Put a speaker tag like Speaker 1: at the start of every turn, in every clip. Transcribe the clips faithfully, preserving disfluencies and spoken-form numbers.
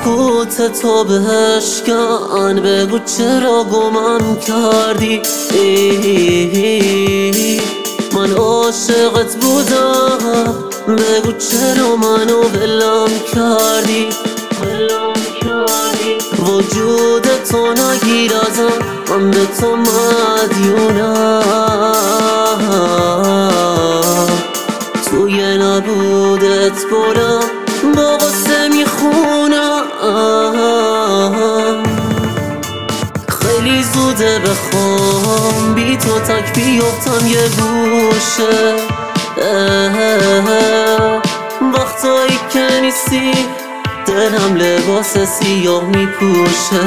Speaker 1: سکوت تو بشکن، بگو چرا گمم کردی. من عاشقت بودم، بگو چرا منو ولم کردی. وجود تو نگیر ازم، من به تو مدیونم. توی نبودت گلم با غصه میخونم. خیلی زوده بخوام بی تو تک بیفتم یه گوشه. وقتایی که نیستی دلم لباس سیاه میپوشه.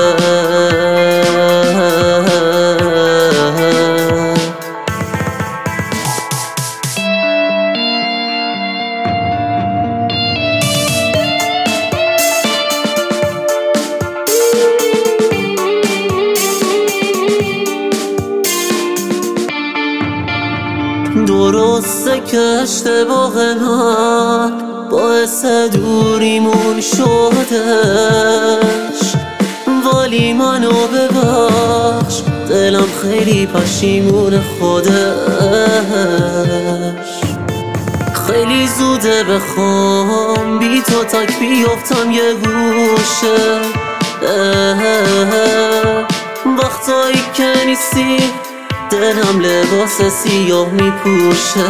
Speaker 1: درسته که اشتباه من باعث دوریمون شدش، ولی منو ببخش، دلم خیلی پشیمون خودش. خیلی زوده بخوام بی تو تک بیفتم یه گوشه. وقتایی که نیستی دلم لباس سیاه میپوشه.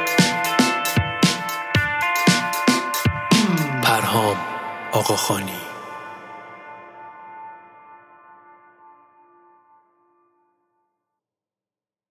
Speaker 2: پرهام آقاخانی.